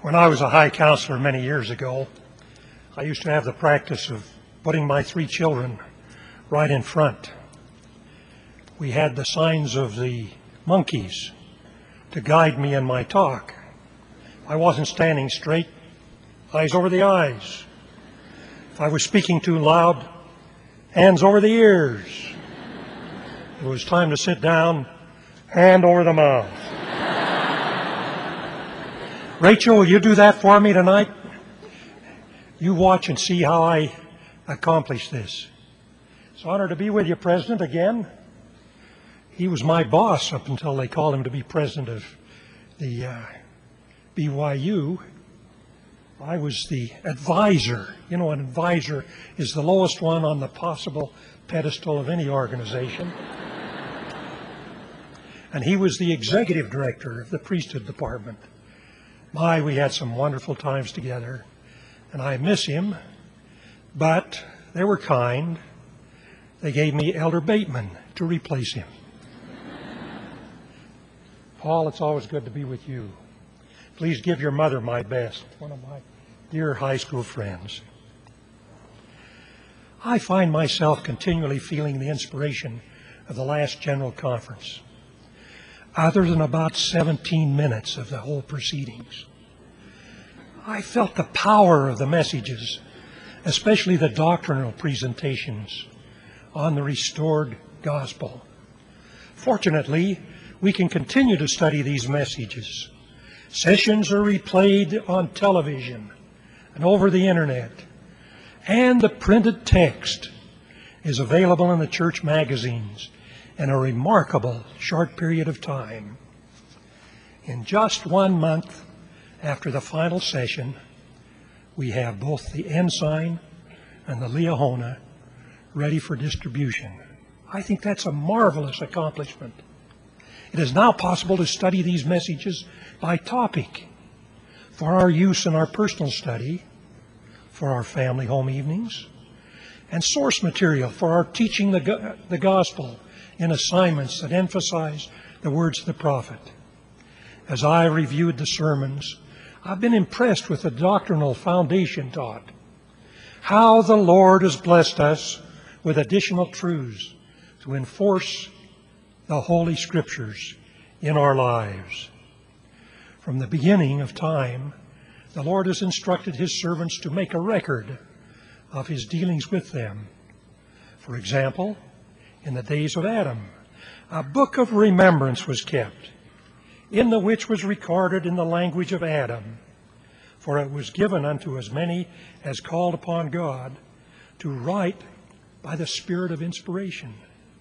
When I was a high counselor many years ago, I used to have the practice of putting my 3 children right in front. We had the signs of the monkeys to guide me in my talk. If I wasn't standing straight, eyes over the eyes. If I was speaking too loud, hands over the ears. It was time to sit down, hand over the mouth. Rachel, will you do that for me tonight? You watch and see how I accomplish this. It's an honor to be with you, President, again. He was my boss up until they called him to be president of the BYU. I was the advisor. You know, an advisor is the lowest one on the possible pedestal of any organization. And he was the executive director of the priesthood department. We had some wonderful times together, and I miss him, but they were kind. They gave me Elder Bateman to replace him. Paul, it's always good to be with you. Please give your mother my best, one of my dear high school friends. I find myself continually feeling the inspiration of the last General Conference, other than about 17 minutes of the whole proceedings. I felt the power of the messages, especially the doctrinal presentations on the restored gospel. Fortunately, we can continue to study these messages. Sessions are replayed on television and over the internet, and the printed text is available in the church magazines in a remarkable short period of time. In just 1 month after the final session, we have both the Ensign and the Liahona ready for distribution. I think that's a marvelous accomplishment. It is now possible to study these messages by topic for our use in our personal study, for our family home evenings, and source material for our teaching the gospel in assignments that emphasize the words of the prophet. As I reviewed the sermons, I've been impressed with the doctrinal foundation taught, how the Lord has blessed us with additional truths to enforce the Holy Scriptures in our lives. From the beginning of time, the Lord has instructed His servants to make a record of His dealings with them. For example, in the days of Adam, a book of remembrance was kept, in the which was recorded in the language of Adam, for it was given unto as many as called upon God to write by the Spirit of inspiration.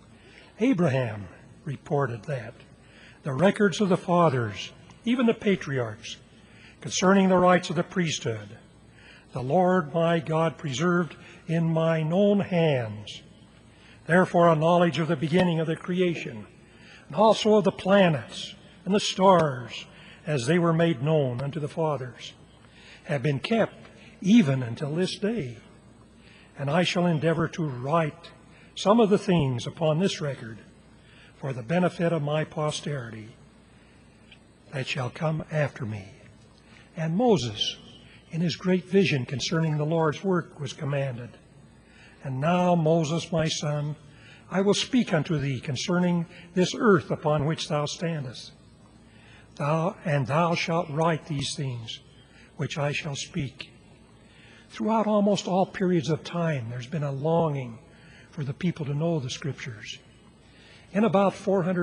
Abraham reported that the records of the fathers, even the patriarchs, concerning the rights of the priesthood, the Lord my God preserved in mine own hands. Therefore a knowledge of the beginning of the creation, and also of the planets and the stars, as they were made known unto the fathers, have been kept even until this day. And I shall endeavor to write some of the things upon this record for the benefit of my posterity that shall come after me. And Moses, in his great vision concerning the Lord's work, was commanded, And now, Moses, my son, I will speak unto thee concerning this earth upon which thou standest. Thou shalt write these things which I shall speak. Throughout almost all periods of time, there's been a longing for the people to know the Scriptures. In about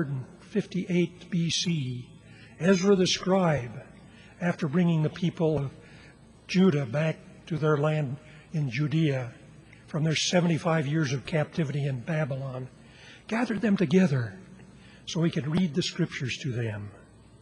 458 BC, Ezra the scribe, after bringing the people of Judah back to their land in Judea from their 75 years of captivity in Babylon, gathered them together so he could read the Scriptures to them.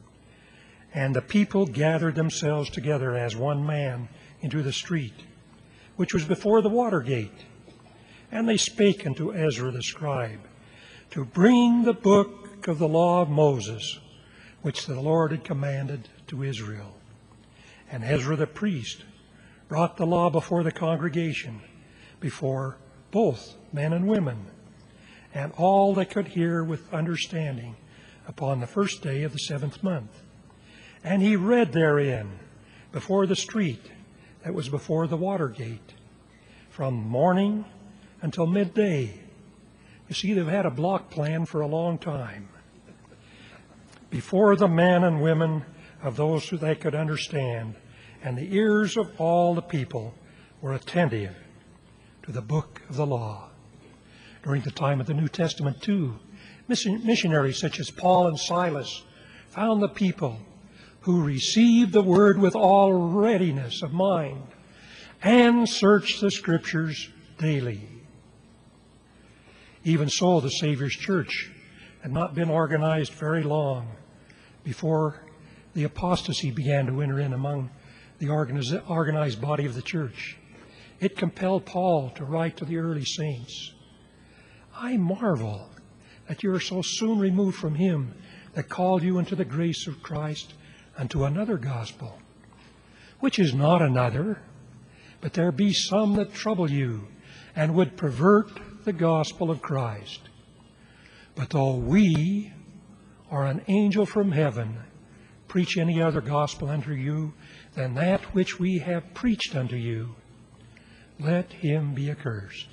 And the people gathered themselves together as one man into the street, which was before the water gate. And they spake unto Ezra the scribe to bring the book of the law of Moses, which the Lord had commanded to Israel. And Ezra the priest brought the law before the congregation, before both men and women, and all that could hear with understanding upon the first day of the 7th month. And he read therein before the street that was before the Watergate, from morning until midday. You see, they've had a block plan for a long time. Before the men and women of those who they could understand, and the ears of all the people were attentive to the book of the law. During the time of the New Testament, too, missionaries such as Paul and Silas found the people who received the word with all readiness of mind and searched the Scriptures daily. Even so, the Savior's church had not been organized very long before the apostasy began to enter in among the organized body of the church. It compelled Paul to write to the early saints, "I marvel that you are so soon removed from him that called you into the grace of Christ unto another gospel, which is not another, but there be some that trouble you and would pervert the gospel of Christ. But though we or an angel from heaven preach any other gospel unto you than that which we have preached unto you, let him be accursed."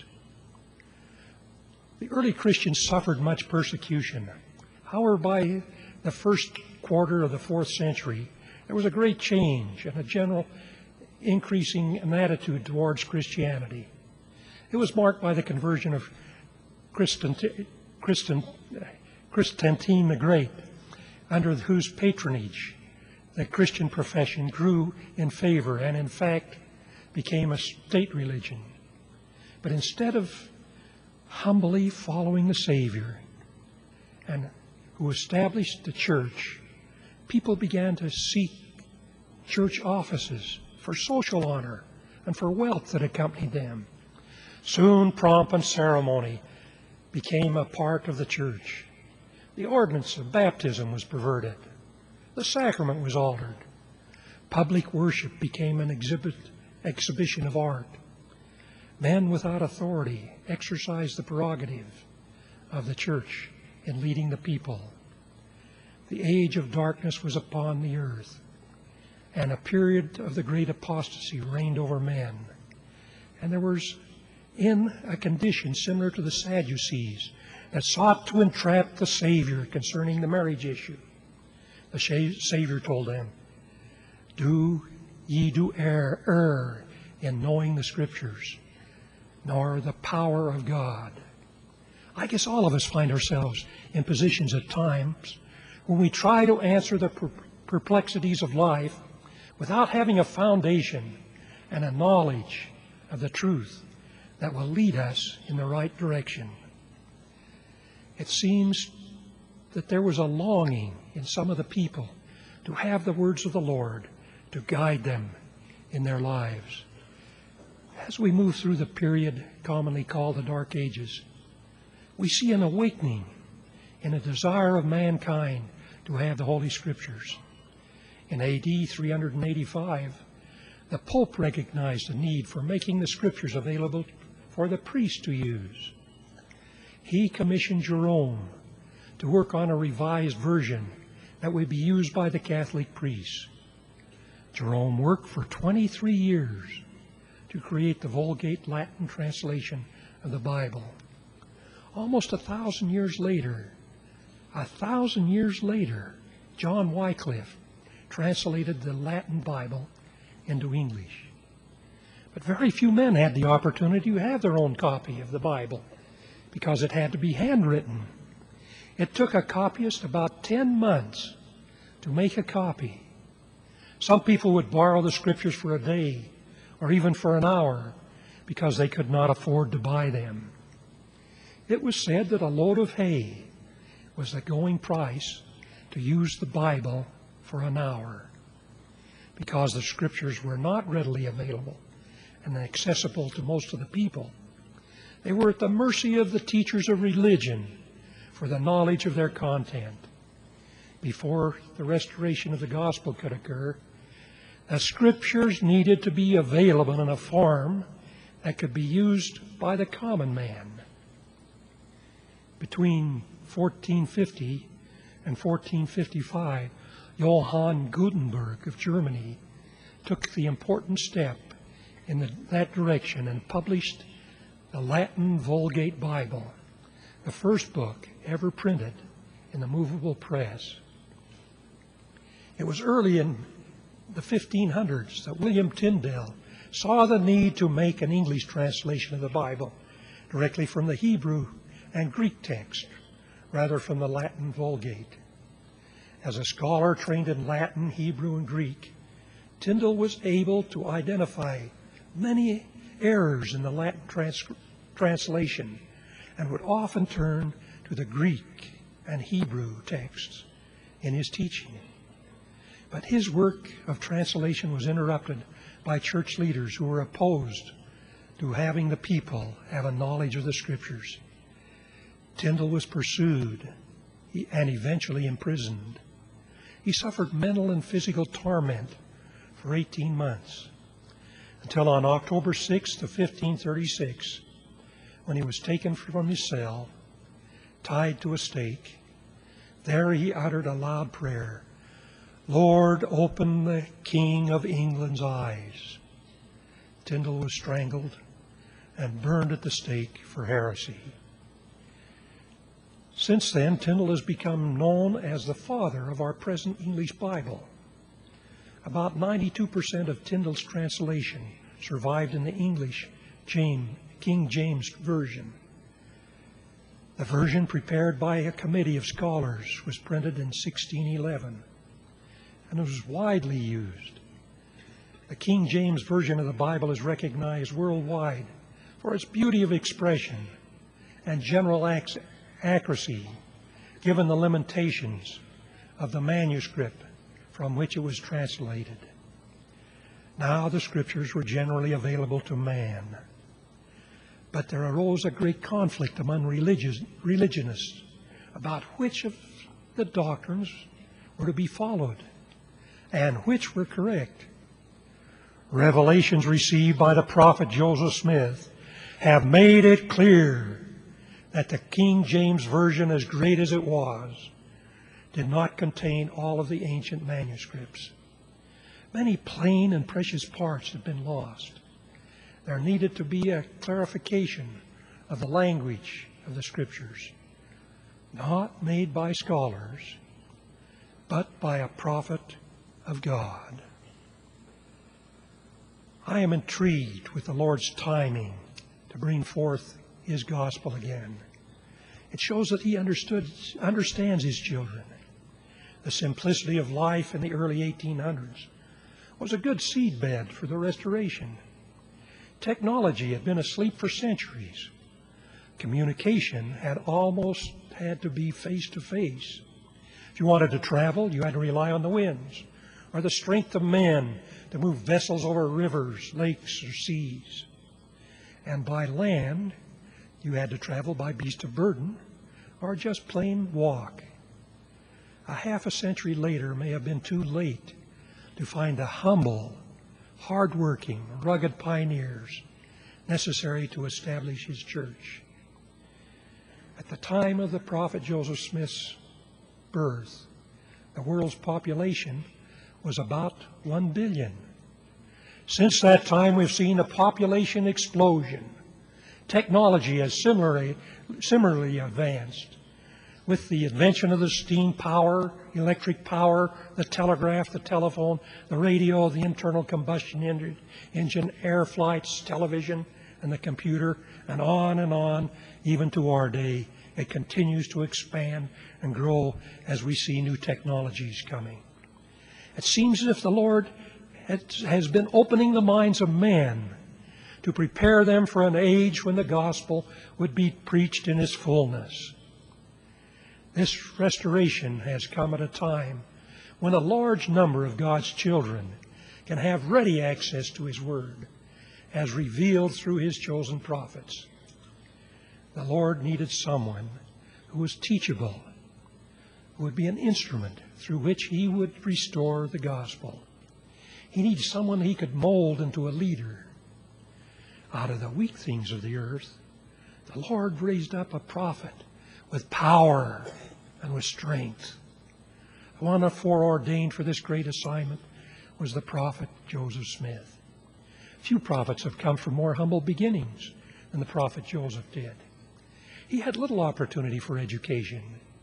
The early Christians suffered much persecution. However, by the first quarter of the 4th century, there was a great change and a general increasing in attitude towards Christianity. It was marked by the conversion of Constantine the Great, under whose patronage the Christian profession grew in favor and, in fact, became a state religion. But instead of humbly following the Savior and who established the church, people began to seek church offices for social honor and for wealth that accompanied them. Soon pomp and ceremony became a part of the church. The ordinance of baptism was perverted. The sacrament was altered. Public worship became an exhibition of art. Men without authority exercised the prerogative of the church in leading the people. The age of darkness was upon the earth, and a period of the great apostasy reigned over men. And there was in a condition similar to the Sadducees that sought to entrap the Savior concerning the marriage issue. The Savior told them, "Do ye do err in knowing the Scriptures, nor the power of God." I guess all of us find ourselves in positions at times when we try to answer the perplexities of life without having a foundation and a knowledge of the truth that will lead us in the right direction. It seems that there was a longing in some of the people to have the words of the Lord to guide them in their lives. As we move through the period commonly called the Dark Ages, we see an awakening in a desire of mankind to have the Holy Scriptures. In A.D. 385, the Pope recognized the need for making the Scriptures available for the priest to use. He commissioned Jerome to work on a revised version that would be used by the Catholic priests. Jerome worked for 23 years to create the Vulgate Latin translation of the Bible. Almost 1,000 years later, John Wycliffe translated the Latin Bible into English. But very few men had the opportunity to have their own copy of the Bible because it had to be handwritten. It took a copyist about 10 months to make a copy. Some people would borrow the Scriptures for a day or even for an hour because they could not afford to buy them. It was said that a load of hay was the going price to use the Bible for an hour. Because the Scriptures were not readily available and accessible to most of the people, they were at the mercy of the teachers of religion for the knowledge of their content. Before the restoration of the gospel could occur, the Scriptures needed to be available in a form that could be used by the common man. Between 1450 and 1455, Johann Gutenberg of Germany took the important step in that direction and published the Latin Vulgate Bible, the first book ever printed in the movable press. It was early in the 1500s that William Tyndale saw the need to make an English translation of the Bible directly from the Hebrew and Greek text, rather from the Latin Vulgate. As a scholar trained in Latin, Hebrew, and Greek, Tyndale was able to identify many errors in the Latin translation and would often turn to the Greek and Hebrew texts in his teaching. But his work of translation was interrupted by church leaders who were opposed to having the people have a knowledge of the Scriptures. Tyndale was pursued and eventually imprisoned. He suffered mental and physical torment for 18 months, until on October 6th of 1536, when he was taken from his cell, tied to a stake. There he uttered a loud prayer, "Lord, open the King of England's eyes." Tyndale was strangled and burned at the stake for heresy. Since then, Tyndale has become known as the father of our present English Bible. About 92% of Tyndale's translation survived in the English King James Version. The version, prepared by a committee of scholars, was printed in 1611 and was widely used. The King James Version of the Bible is recognized worldwide for its beauty of expression and general accuracy, given the limitations of the manuscript from which it was translated. Now the Scriptures were generally available to man, but there arose a great conflict among religionists about which of the doctrines were to be followed and which were correct. Revelations received by the prophet Joseph Smith have made it clear that the King James Version, as great as it was, did not contain all of the ancient manuscripts. Many plain and precious parts had been lost. There needed to be a clarification of the language of the Scriptures, not made by scholars, but by a prophet of God. I am intrigued with the Lord's timing to bring forth His gospel again. It shows that He understands His children. The simplicity of life in the early 1800s was a good seedbed for the Restoration. Technology had been asleep for centuries. Communication had almost had to be face-to-face. If you wanted to travel, you had to rely on the winds or the strength of men to move vessels over rivers, lakes, or seas. And by land, you had to travel by beast of burden or just plain walk. A half a century later may have been too late to find the humble, hard-working, rugged pioneers necessary to establish His church. At the time of the prophet Joseph Smith's birth, the world's population was about 1 billion. Since that time, we've seen a population explosion. Technology has similarly advanced. With the invention of the steam power, electric power, the telegraph, the telephone, the radio, the internal combustion engine, air flights, television, and the computer, and on, even to our day, it continues to expand and grow as we see new technologies coming. It seems as if the Lord has been opening the minds of men to prepare them for an age when the gospel would be preached in its fullness. This restoration has come at a time when a large number of God's children can have ready access to His Word, as revealed through His chosen prophets. The Lord needed someone who was teachable, who would be an instrument through which He would restore the gospel. He needed someone He could mold into a leader. Out of the weak things of the earth, the Lord raised up a prophet with power and with strength. The one foreordained for this great assignment was the prophet Joseph Smith. Few prophets have come from more humble beginnings than the prophet Joseph did. He had little opportunity for education.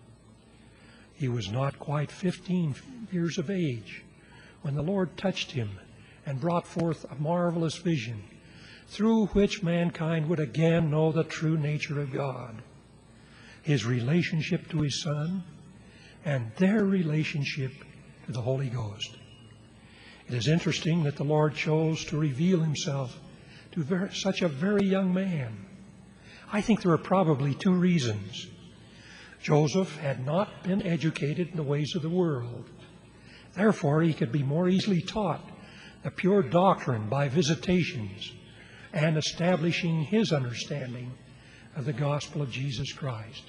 He was not quite 15 years of age when the Lord touched him and brought forth a marvelous vision through which mankind would again know the true nature of God, His relationship to His Son, and their relationship to the Holy Ghost. It is interesting that the Lord chose to reveal Himself to such a very young man. I think there are probably two reasons. Joseph had not been educated in the ways of the world. Therefore, he could be more easily taught the pure doctrine by visitations and establishing his understanding of the gospel of Jesus Christ.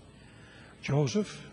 Joseph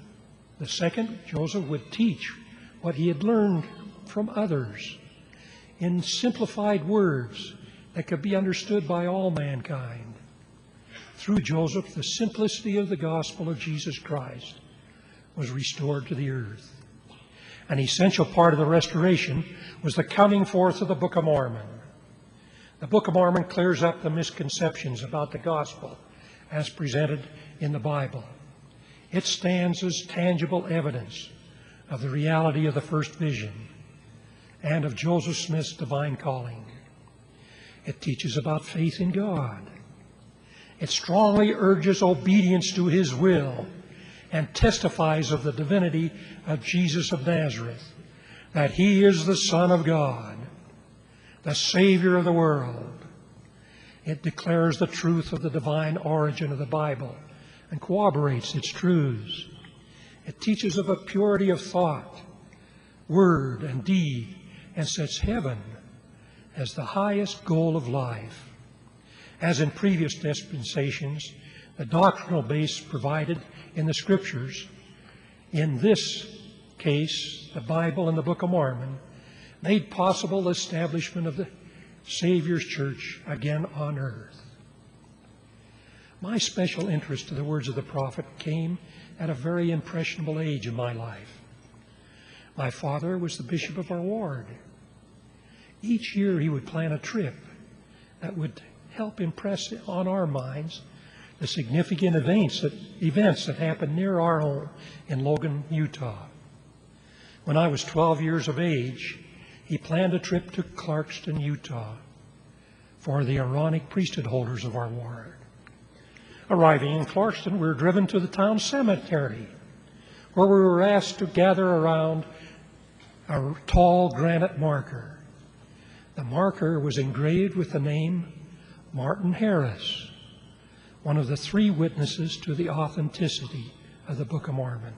would teach what he had learned from others in simplified words that could be understood by all mankind. Through Joseph, the simplicity of the gospel of Jesus Christ was restored to the earth. An essential part of the restoration was the coming forth of the Book of Mormon. The Book of Mormon clears up the misconceptions about the gospel as presented in the Bible. It stands as tangible evidence of the reality of the first vision and of Joseph Smith's divine calling. It teaches about faith in God. It strongly urges obedience to His will and testifies of the divinity of Jesus of Nazareth, that He is the Son of God, the Savior of the world. It declares the truth of the divine origin of the Bible and corroborates its truths. It teaches of a purity of thought, word, and deed, and sets heaven as the highest goal of life. As in previous dispensations, the doctrinal base provided in the Scriptures, in this case, the Bible and the Book of Mormon, made possible the establishment of the Savior's church again on earth. My special interest in the words of the prophet came at a very impressionable age in my life. My father was the bishop of our ward. Each year he would plan a trip that would help impress on our minds the significant events that happened near our home in Logan, Utah. When I was 12 years of age, he planned a trip to Clarkston, Utah for the Aaronic priesthood holders of our ward. Arriving in Clarkston, we were driven to the town cemetery, where we were asked to gather around a tall granite marker. The marker was engraved with the name Martin Harris, one of the three witnesses to the authenticity of the Book of Mormon.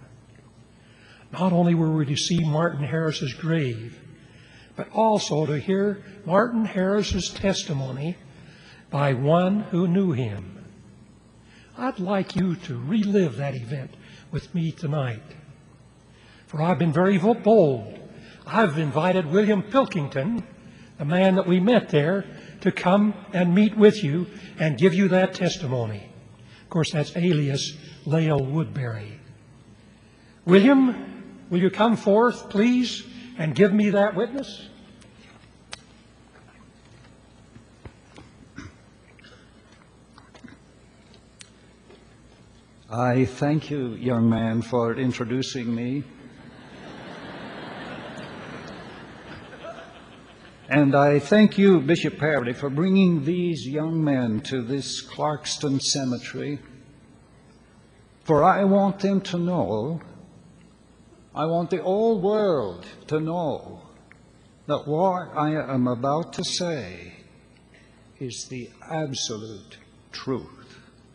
Not only were we to see Martin Harris's grave, but also to hear Martin Harris's testimony by one who knew him. I'd like you to relive that event with me tonight. For I've been very bold. I've invited William Pilkington, the man that we met there, to come and meet with you and give you that testimony. Of course, that's alias Lael Woodbury. William, will you come forth, please, and give me that witness? I thank you, young man, for introducing me. And I thank you, Bishop Parody, for bringing these young men to this Clarkston Cemetery. For I want them to know, I want the whole world to know that what I am about to say is the absolute truth.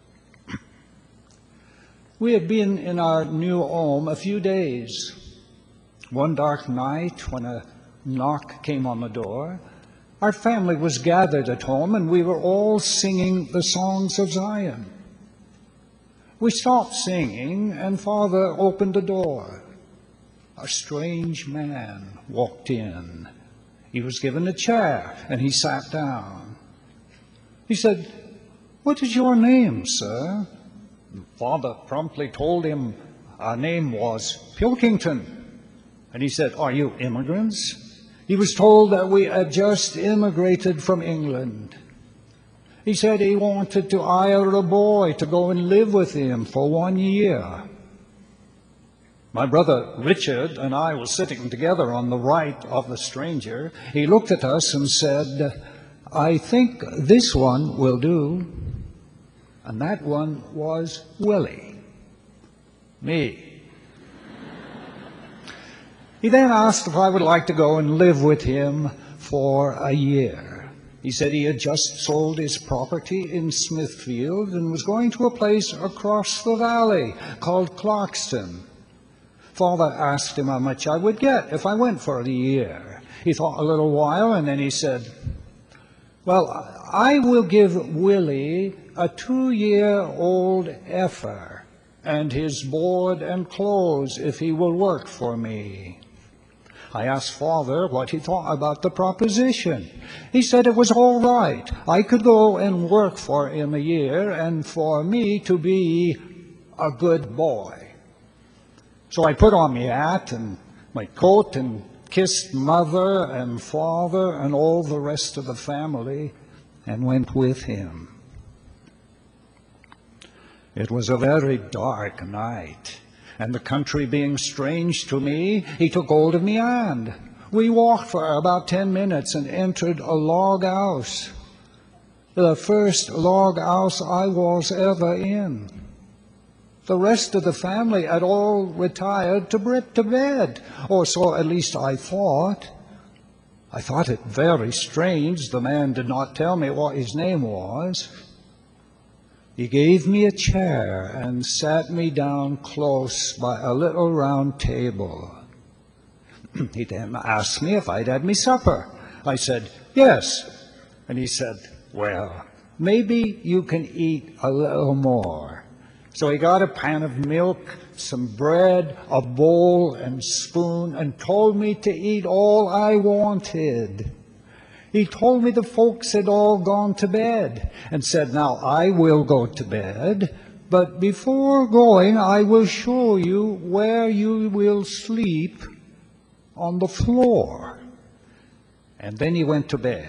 We have been in our new home a few days. One dark night, when a knock came on the door, our family was gathered at home and we were all singing the songs of Zion. We stopped singing and Father opened the door. A strange man walked in. He was given a chair and he sat down. He said, "What is your name, sir?" Father promptly told him our name was Pilkington. And he said, "Are you immigrants?" He was told that we had just immigrated from England. He said he wanted to hire a boy to go and live with him for 1 year. My brother Richard and I were sitting together on the right of the stranger. He looked at us and said, "I think this one will do." And that one was Willie, me. He then asked if I would like to go and live with him for a year. He said he had just sold his property in Smithfield and was going to a place across the valley called Clarkston. Father asked him how much I would get if I went for a year. He thought a little while, and then he said, "Well, I will give Willie a 2-year-old heifer and his board and clothes if he will work for me." I asked Father what he thought about the proposition. He said it was all right. I could go and work for him a year and for me to be a good boy. So I put on my hat and my coat and kissed Mother and Father and all the rest of the family and went with him. It was a very dark night, and the country being strange to me, he took hold of me hand. We walked for about 10 minutes and entered a log house, the first log house I was ever in. The rest of the family had all retired to bed, or so at least I thought. I thought it very strange the man did not tell me what his name was. He gave me a chair and sat me down close by a little round table. He then asked me if I'd had me supper. I said, "Yes." And he said, "Well, maybe you can eat a little more." So he got a pan of milk, some bread, a bowl and spoon, and told me to eat all I wanted. He told me the folks had all gone to bed and said, "Now I will go to bed, but before going I will show you where you will sleep on the floor." And then he went to bed.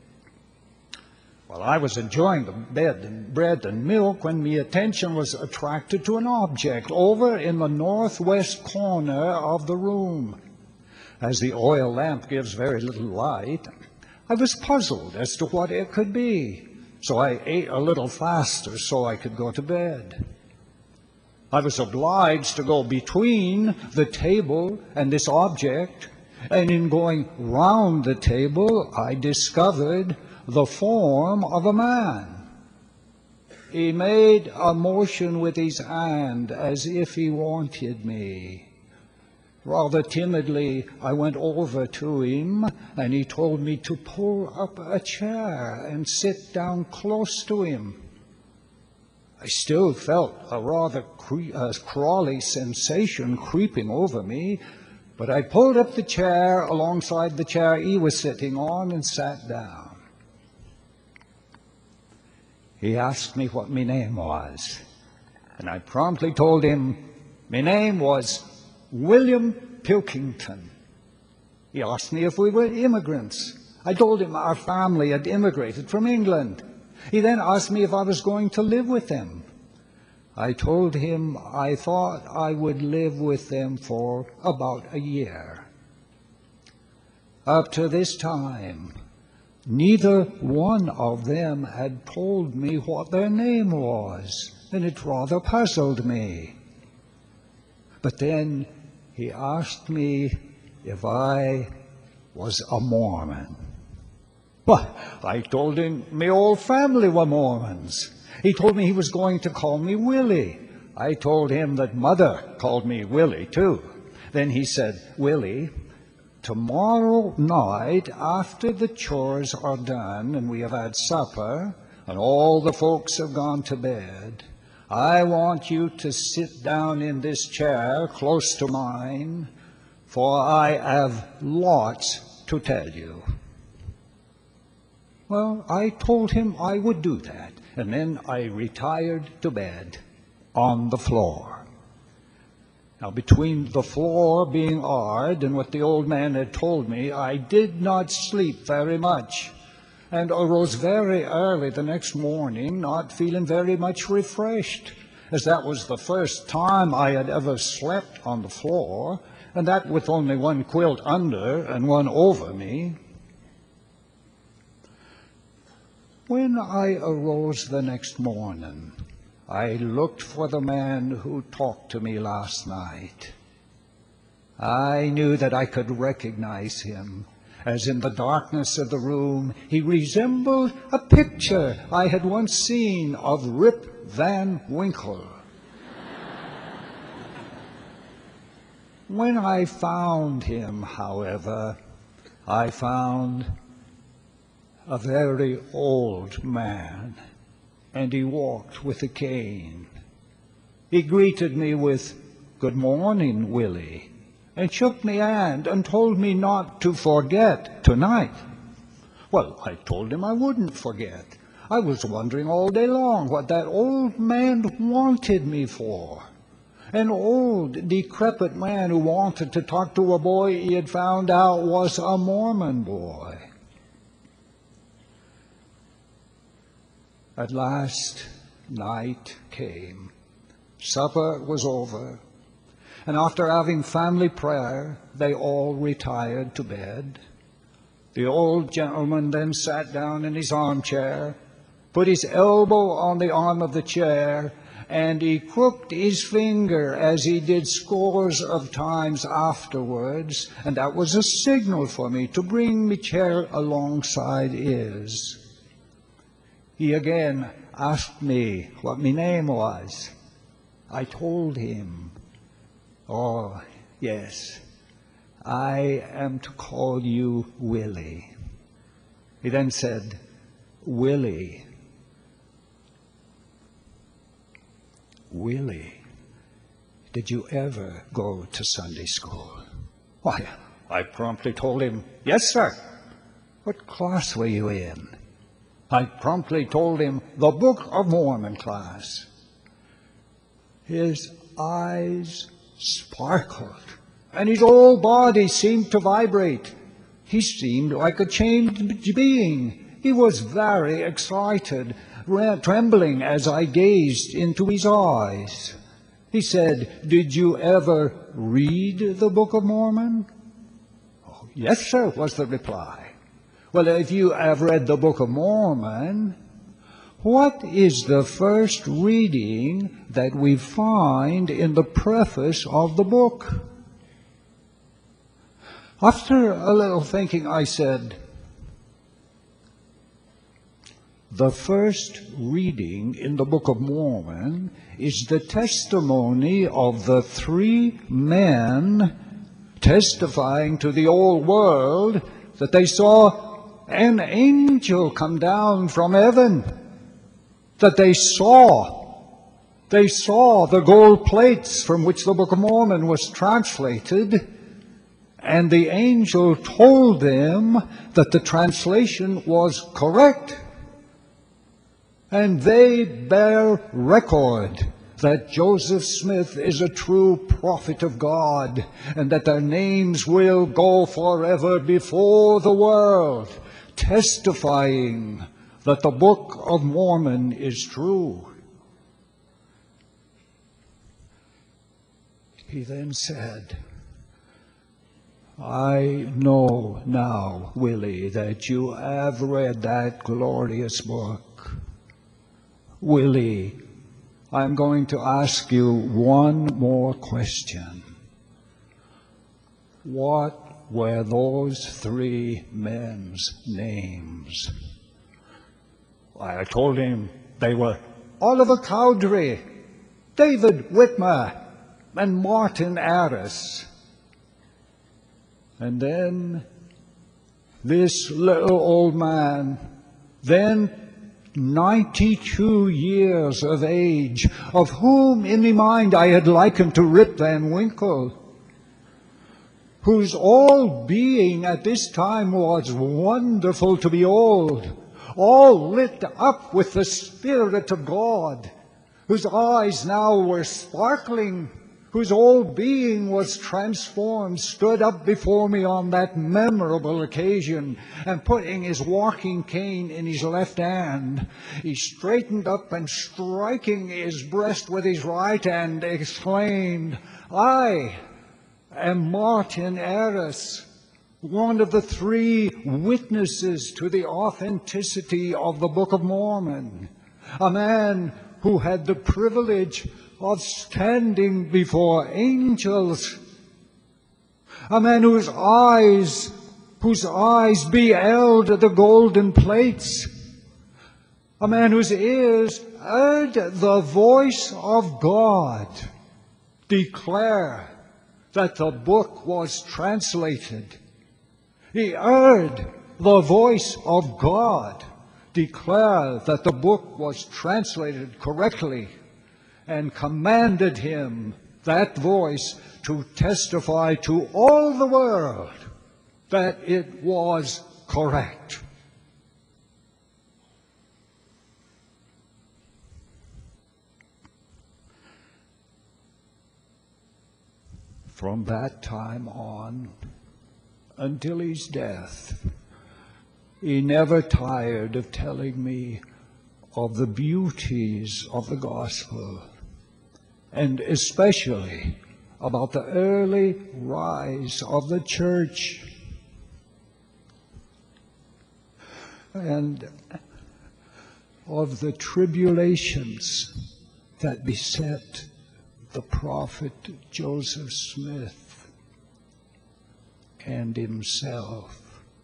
Well, I was enjoying the bread and milk when my attention was attracted to an object over in the northwest corner of the room. As the oil lamp gives very little light, I was puzzled as to what it could be, so I ate a little faster so I could go to bed. I was obliged to go between the table and this object, and in going round the table, I discovered the form of a man. He made a motion with his hand as if he wanted me. Rather timidly, I went over to him, and he told me to pull up a chair and sit down close to him. I still felt a rather crawly sensation creeping over me, but I pulled up the chair alongside the chair he was sitting on and sat down. He asked me what my name was, and I promptly told him my name was William Pilkington. He asked me if we were immigrants. I told him our family had immigrated from England. He then asked me if I was going to live with them. I told him I thought I would live with them for about a year. Up to this time, neither one of them had told me what their name was, and it rather puzzled me. But then he asked me if I was a Mormon. Well, I told him my whole family were Mormons. He told me he was going to call me Willie. I told him that Mother called me Willie too. Then he said, "Willie, tomorrow night, after the chores are done and we have had supper and all the folks have gone to bed, I want you to sit down in this chair close to mine, for I have lots to tell you." Well, I told him I would do that, and then I retired to bed on the floor. Now, between the floor being hard and what the old man had told me, I did not sleep very much, and arose very early the next morning, not feeling very much refreshed, as that was the first time I had ever slept on the floor, and that with only one quilt under and one over me. When I arose the next morning, I looked for the man who talked to me last night. I knew that I could recognize him, as in the darkness of the room he resembled a picture I had once seen of Rip Van Winkle. When I found him, however, I found a very old man, and he walked with a cane. He greeted me with, "Good morning, Willie," and shook me hand and told me not to forget tonight. Well, I told him I wouldn't forget. I was wondering all day long what that old man wanted me for. An old, decrepit man who wanted to talk to a boy he had found out was a Mormon boy. At last, night came. Supper was over, and after having family prayer, they all retired to bed. The old gentleman then sat down in his armchair, put his elbow on the arm of the chair, and he crooked his finger as he did scores of times afterwards, and that was a signal for me to bring my chair alongside his. He again asked me what my name was. I told him, "Oh, yes, I am to call you Willie." He then said, "Willie, did you ever go to Sunday school?" Why, I promptly told him, "Yes, sir." "What class were you in?" I promptly told him, "The Book of Mormon class." His eyes sparkled, and his whole body seemed to vibrate. He seemed like a changed being. He was very excited, trembling as I gazed into his eyes. He said, "Did you ever read the Book of Mormon?" "Oh, yes, sir," was the reply. "Well, if you have read the Book of Mormon, what is the first reading that we find in the preface of the book?" After a little thinking, I said, "The first reading in the Book of Mormon is the testimony of the three men testifying to the old world that they saw an angel come down from heaven, that they saw the gold plates from which the Book of Mormon was translated, and the angel told them that the translation was correct. And they bear record that Joseph Smith is a true prophet of God, and that their names will go forever before the world, testifying that the Book of Mormon is true." He then said, "I know now, Willie, that you have read that glorious book. Willie, I'm going to ask you one more question. What were those three men's names?" I told him they were Oliver Cowdery, David Whitmer, and Martin Harris. And then this little old man, then 92 years of age, of whom in my mind I had likened to Rip Van Winkle, whose whole being at this time was wonderful to behold, all lit up with the Spirit of God, whose eyes now were sparkling, whose whole being was transformed, stood up before me on that memorable occasion, and putting his walking cane in his left hand, he straightened up and, striking his breast with his right hand, exclaimed, "I am Martin Aris, one of the 3 witnesses to the authenticity of the Book of Mormon, a man who had the privilege of standing before angels, a man whose eyes beheld the golden plates, a man whose ears heard the voice of God declare that the book was translated. He heard the voice of God declare that the book was translated correctly, and commanded him, that voice, to testify to all the world that it was correct." From that time on, until his death, he never tired of telling me of the beauties of the gospel, and especially about the early rise of the church and of the tribulations that beset the prophet Joseph Smith and himself.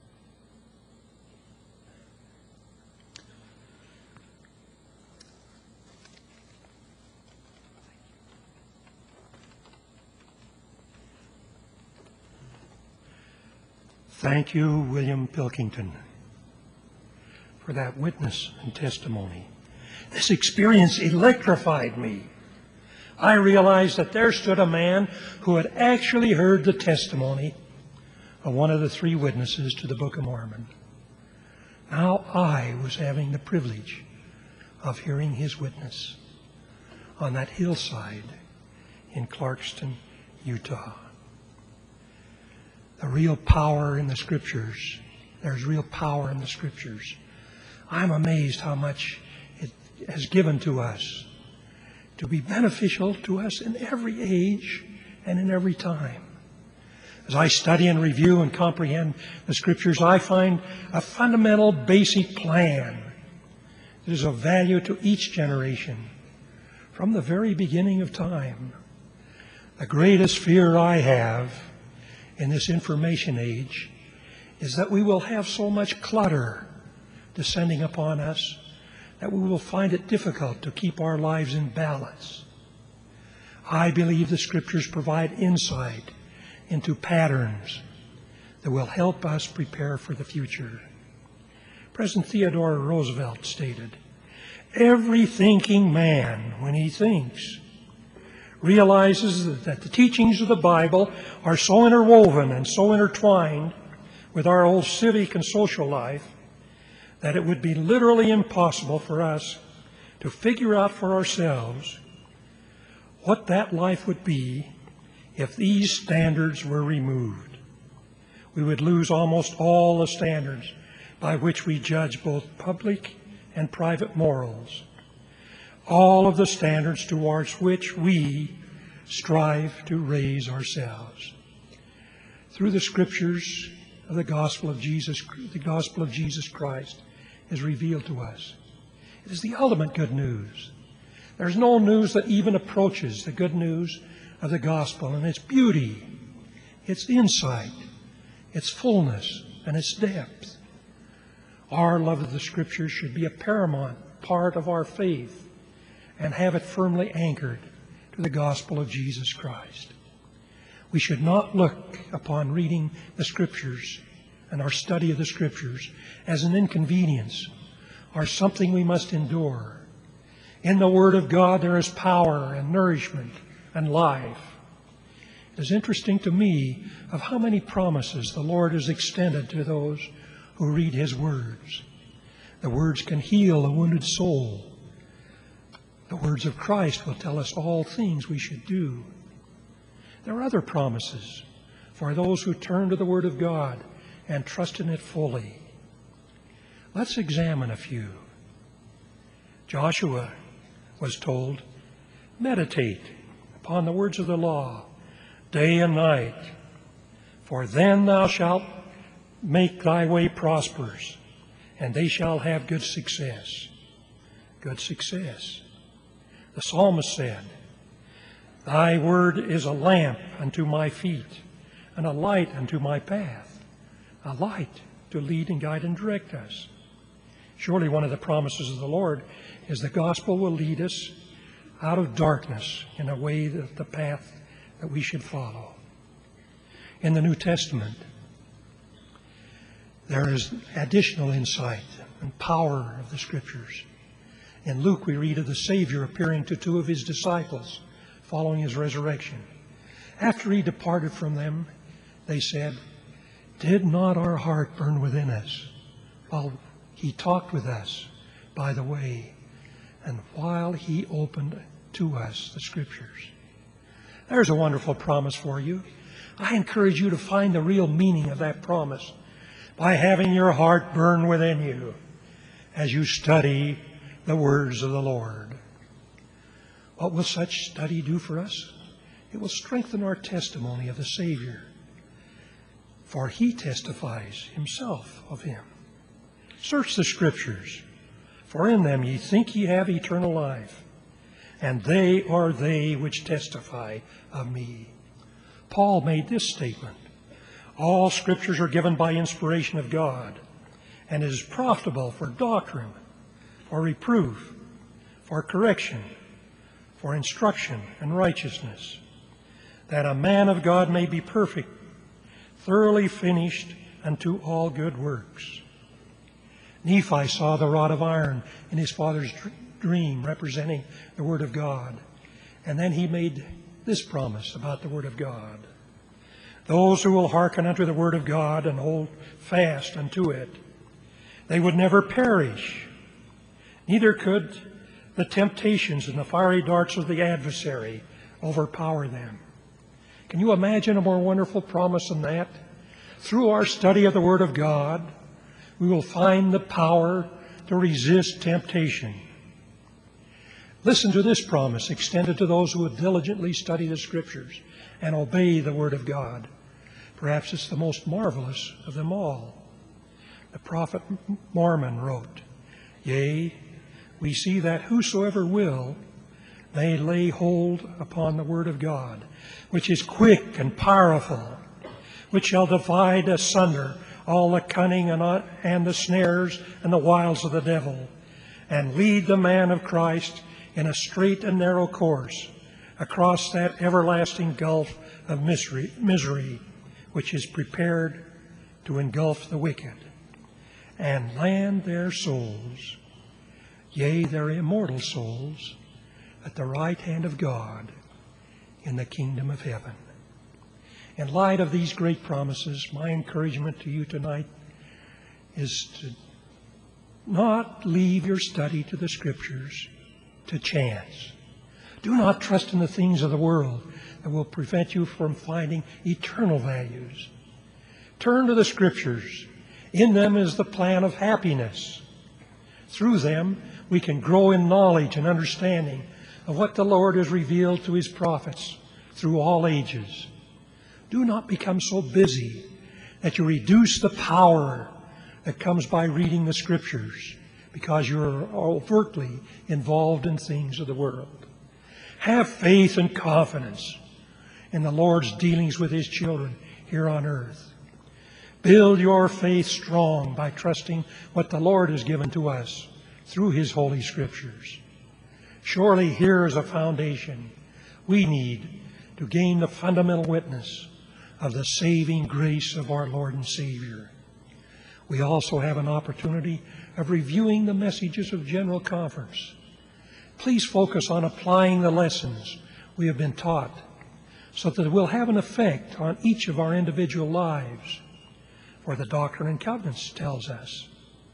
Thank you, William Pilkington, for that witness and testimony. This experience electrified me. I realized that there stood a man who had actually heard the testimony of one of the 3 witnesses to the Book of Mormon. Now I was having the privilege of hearing his witness on that hillside in Clarkston, Utah. The real power in the Scriptures. There's real power in the Scriptures. I'm amazed how much it has given to us to be beneficial to us in every age and in every time. As I study and review and comprehend the Scriptures, I find a fundamental basic plan that is of value to each generation from the very beginning of time. The greatest fear I have in this information age is that we will have so much clutter descending upon us that we will find it difficult to keep our lives in balance. I believe the Scriptures provide insight into patterns that will help us prepare for the future. President Theodore Roosevelt stated, "Every thinking man, when he thinks, realizes that the teachings of the Bible are so interwoven and so intertwined with our whole civic and social life that it would be literally impossible for us to figure out for ourselves what that life would be if these standards were removed. We would lose almost all the standards by which we judge both public and private morals, all of the standards towards which we strive to raise ourselves. Through the Scriptures of the gospel of Jesus Christ is revealed to us. It is the ultimate good news. There's no news that even approaches the good news of the gospel and its beauty, its insight, its fullness, and its depth. Our love of the Scriptures should be a paramount part of our faith and have it firmly anchored to the gospel of Jesus Christ. We should not look upon reading the Scriptures and our study of the Scriptures as an inconvenience or something we must endure. In the Word of God there is power and nourishment and life. It is interesting to me of how many promises the Lord has extended to those who read His words. The words can heal a wounded soul. The words of Christ will tell us all things we should do. There are other promises for those who turn to the Word of God and trust in it fully. Let's examine a few. Joshua was told, meditate upon the words of the law day and night, for then thou shalt make thy way prosperous, and they shall have good success. Good success. The psalmist said, thy word is a lamp unto my feet, and a light unto my path, a light to lead and guide and direct us. Surely one of the promises of the Lord is the gospel will lead us out of darkness in a way that the path that we should follow. In the New Testament, there is additional insight and power of the Scriptures. In Luke, we read of the Savior appearing to two of his disciples following his resurrection. After he departed from them, they said, did not our heart burn within us while he talked with us by the way, and while he opened to us the Scriptures? There's a wonderful promise for you. I encourage you to find the real meaning of that promise by having your heart burn within you as you study the words of the Lord. What will such study do for us? It will strengthen our testimony of the Savior, for he testifies himself of him. Search the Scriptures, for in them ye think ye have eternal life, and they are they which testify of me. Paul made this statement, all Scriptures are given by inspiration of God, and is profitable for doctrine, for reproof, for correction, for instruction in righteousness, that a man of God may be perfect, thoroughly finished unto all good works. Nephi saw the rod of iron in his father's dream, representing the Word of God. And then he made this promise about the Word of God. Those who will hearken unto the Word of God and hold fast unto it, they would never perish, neither could the temptations and the fiery darts of the adversary overpower them. Can you imagine a more wonderful promise than that? Through our study of the Word of God, we will find the power to resist temptation. Listen to this promise extended to those who would diligently study the Scriptures and obey the Word of God. Perhaps it's the most marvelous of them all. The prophet Mormon wrote, yea, we see that whosoever will may lay hold upon the Word of God, which is quick and powerful, which shall divide asunder all the cunning and the snares and the wiles of the devil, and lead the man of Christ in a straight and narrow course across that everlasting gulf of misery which is prepared to engulf the wicked, and land their souls, yea, their immortal souls, at the right hand of God in the kingdom of heaven. In light of these great promises, my encouragement to you tonight is to not leave your study to the Scriptures to chance. Do not trust in the things of the world that will prevent you from finding eternal values. Turn to the Scriptures. In them is the plan of happiness. Through them, we can grow in knowledge and understanding of what the Lord has revealed to His prophets through all ages. Do not become so busy that you reduce the power that comes by reading the Scriptures because you're overtly involved in things of the world. Have faith and confidence in the Lord's dealings with His children here on earth. Build your faith strong by trusting what the Lord has given to us through His Holy Scriptures. Surely here is a foundation we need to gain the fundamental witness of the saving grace of our Lord and Savior. We also have an opportunity of reviewing the messages of General Conference. Please focus on applying the lessons we have been taught so that it will have an effect on each of our individual lives. For the Doctrine and Covenants tells us,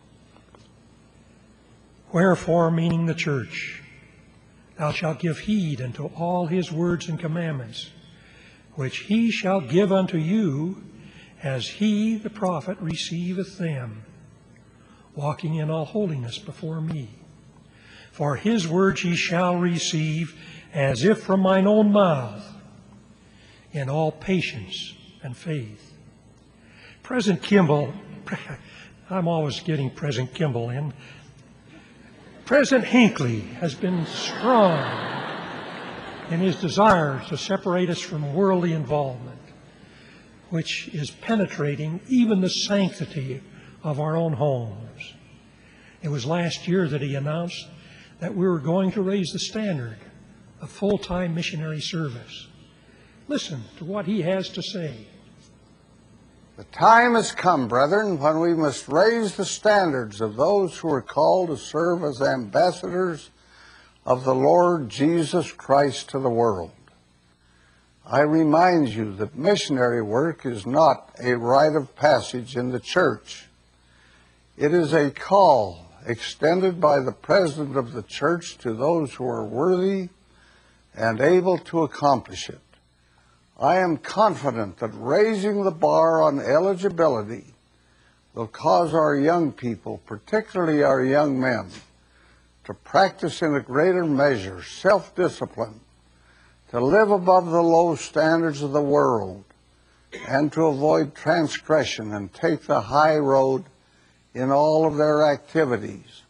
wherefore, meaning the church, thou shalt give heed unto all His words and commandments, which he shall give unto you, as he, the prophet, receiveth them, walking in all holiness before me. For his words ye shall receive, as if from mine own mouth, in all patience and faith. President Kimball, I'm always getting President Kimball in. President Hinckley has been strong in his desire to separate us from worldly involvement, which is penetrating even the sanctity of our own homes. It was last year that he announced that we were going to raise the standard of full-time missionary service. Listen to what he has to say. The time has come, brethren, when we must raise the standards of those who are called to serve as ambassadors of the Lord Jesus Christ to the world. I remind you that missionary work is not a rite of passage in the church. It is a call extended by the President of the church to those who are worthy and able to accomplish it. I am confident that raising the bar on eligibility will cause our young people, particularly our young men, to practice in a greater measure self-discipline, to live above the low standards of the world, and to avoid transgression and take the high road in all of their activities.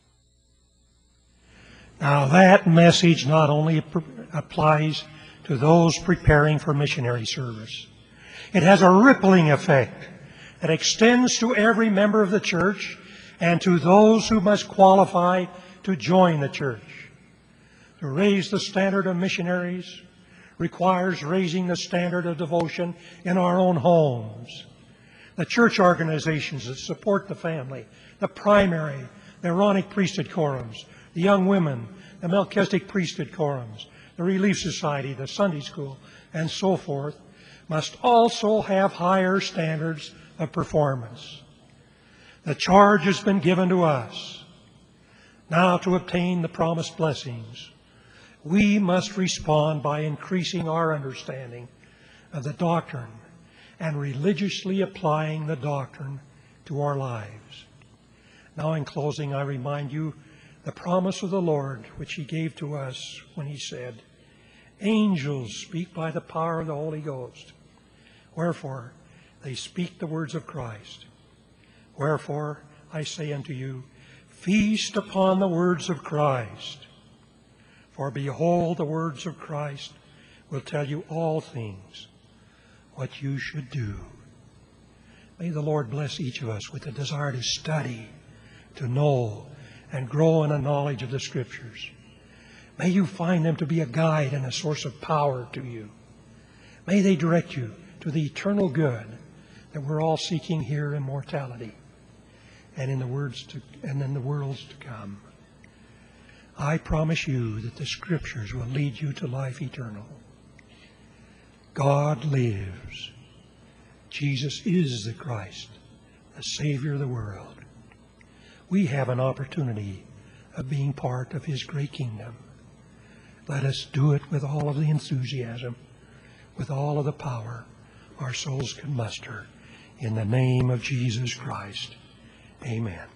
Now that message not only applies to those preparing for missionary service. It has a rippling effect that extends to every member of the church and to those who must qualify to join the church. To raise the standard of missionaries requires raising the standard of devotion in our own homes. The church organizations that support the family, the primary, the Aaronic priesthood quorums, the young women, the Melchizedek priesthood quorums, the Relief Society, the Sunday School, and so forth, must also have higher standards of performance. The charge has been given to us. Now, to obtain the promised blessings, we must respond by increasing our understanding of the doctrine and religiously applying the doctrine to our lives. Now, in closing, I remind you the promise of the Lord, which he gave to us when he said, "Angels speak by the power of the Holy Ghost. Wherefore, they speak the words of Christ. Wherefore, I say unto you, feast upon the words of Christ. For behold, the words of Christ will tell you all things, what you should do." May the Lord bless each of us with a desire to study, to know, and grow in a knowledge of the Scriptures. May you find them to be a guide and a source of power to you. May they direct you to the eternal good that we're all seeking here in mortality and in the worlds to come. I promise you that the Scriptures will lead you to life eternal. God lives. Jesus is the Christ, the Savior of the world. We have an opportunity of being part of his great kingdom. Let us do it with all of the enthusiasm, with all of the power our souls can muster. In the name of Jesus Christ, amen.